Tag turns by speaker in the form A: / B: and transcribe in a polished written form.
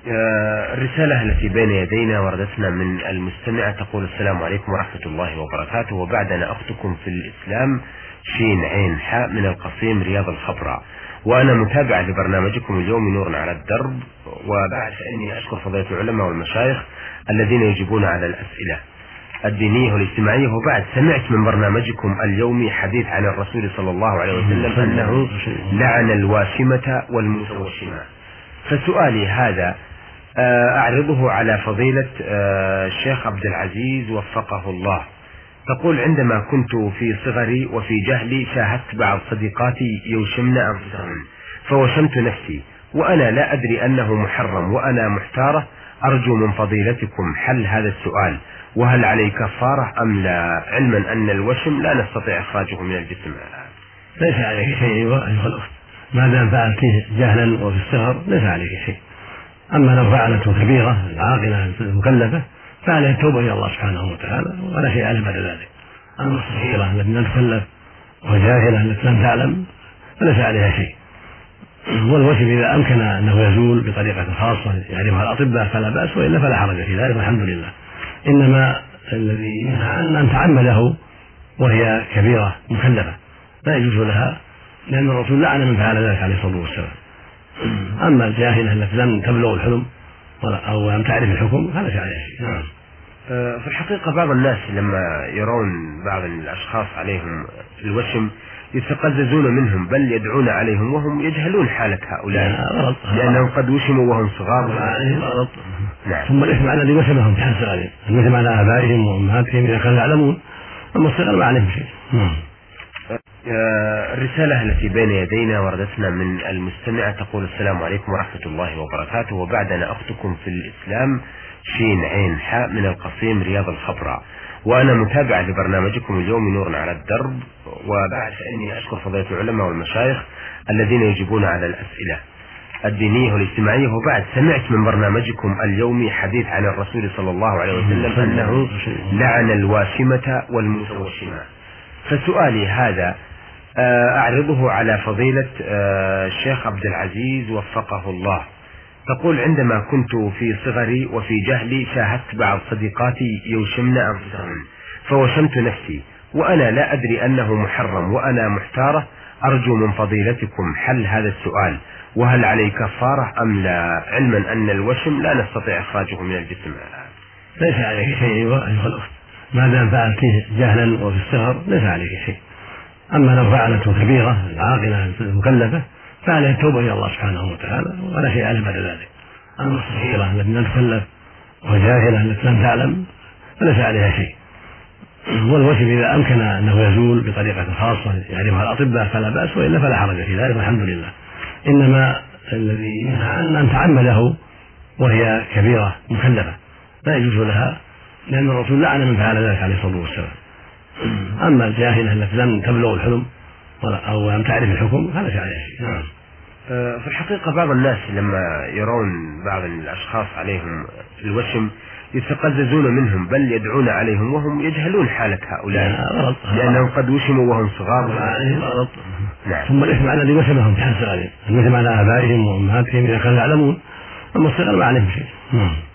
A: الرسالة التي بين يدينا وردتنا من المستمعة تقول: السلام عليكم ورحمة الله وبركاته، وبعد أنا أختكم في الإسلام شين عين حاء من القصيم رياض الخبراء، وأنا متابعة لبرنامجكم اليوم نور على الدرب، وبعد فإني أشكر فضيلة العلماء والمشايخ الذين يجيبون على الأسئلة الدينية والاجتماعية. وبعد سمعت من برنامجكم اليومي حديث عن الرسول صلى الله عليه وسلم أنه لعن الواشمة والمتوشمة، فسؤالي هذا أعرضه على فضيلة الشيخ عبد العزيز وفقه الله. تقول: عندما كنت في صغري وفي جهلي شاهدت بعض صديقاتي يوشمن أنفسهم فوشمت نفسي، وأنا لا أدري أنه محرم وأنا محتارة، أرجو من فضيلتكم حل هذا السؤال، وهل عليه كفارة أم لا، علما أن الوشم لا نستطيع إخراجه من الجسم.
B: ليس عليك شيء أيها الأخت، ما دام فعلته جهلا وفي الصغر ليس عليك شيء. أما لو فعلته كبيرة العاقلة المكلفة فعليه التوبة إلى الله سبحانه وتعالى ولا شيء عليه بعد ذلك. أما الصغيرة التي لم تكلف وجاهلة التي لم تعلم فليس عليها شيء. والوشم إذا أمكن أنه يزول بطريقة خاصة يعرفها الأطباء فلا بأس، وإلا فلا حرج في ذلك والحمد لله. إنما الذي ينهى أن تعمده وهي كبيرة مكلفة لا يجوز لها، لأن الرسول لعن من فعل ذلك عليه الصلاة والسلام. أما الجاهلة التي لم تبلغ الحلم أو لم تعرف الحكم فليس عليها شيء.
A: في الحقيقة بعض الناس لما يرون بعض الأشخاص عليهم الوشم يتقززون منهم، بل يدعون عليهم وهم يجهلون حالة هؤلاء لأنهم قد وشموا وهم صغار.
B: نعم. ثم الإثم على الذي وشمهم في حال صغرهم، الإثم على آبائهم وأمهاتهم إذا كانوا يعلمون، أما الصغر ما عليهم شيء.
A: الرسالة التي بين يدينا وردتنا من المستمعة تقول: السلام عليكم ورحمة الله وبركاته، وبعد أنا أختكم في الإسلام شين عين حاء من القصيم رياض الخبراء، وأنا متابعة لبرنامجكم اليوم نور على الدرب، وبعد فإني أشكر فضيلة العلماء والمشايخ الذين يجيبون على الأسئلة الدينية والاجتماعية. وبعد سمعت من برنامجكم اليومي حديث عن الرسول صلى الله عليه وسلم أنه لعن الواشمة والمتوشمة، فسؤالي هذا أعرضه على فضيلة الشيخ عبد العزيز وفقه الله. تقول: عندما كنت في صغري وفي جهلي شاهدت بعض صديقاتي يوشمن أنفسهم فوشمت نفسي، وأنا لا أدري أنه محرم وأنا محتارة، أرجو من فضيلتكم حل هذا السؤال، وهل عليه كفارة أم لا، علما أن الوشم لا نستطيع إخراجه من الجسم.
B: ليس عليك شيء أيها الأخت، ما دام فعلته جهلا وفي الصغر ليس عليك شيء. أما لو فعلته كبيرة العاقلة المكلفة فعليه التوبة إلى الله سبحانه وتعالى ولا شيء عليه بعد ذلك. أما الصغيرة التي لم تكلف وجاهلة التي لم تعلم فليس عليها شيء. والوشم إذا أمكن أنه يزول بطريقة خاصة يعرفها الأطباء فلا بأس، وإلا فلا حرج في ذلك والحمد لله. إنما الذي ينهى أن تعمده وهي كبيرة مكلفة لا يجوز لها، لأن الرسول لعن من فعل ذلك عليه الصلاة والسلام. أما الجاهلة التي لم تبلغ الحلم أو لم تعرف الحكم فليس عليها شيء.
A: في الحقيقة بعض الناس لما يرون بعض الأشخاص عليهم الوشم يتقززون منهم، بل يدعون عليهم وهم يجهلون حالة هؤلاء لأنهم قد وشموا وهم صغار.
B: نعم. ثم الإثم على الذي وشمهم في حال صغرهم، الإثم على آبائهم وأمهاتهم إذا كانوا يعلمون، أما الصغر ما عليهم شيء.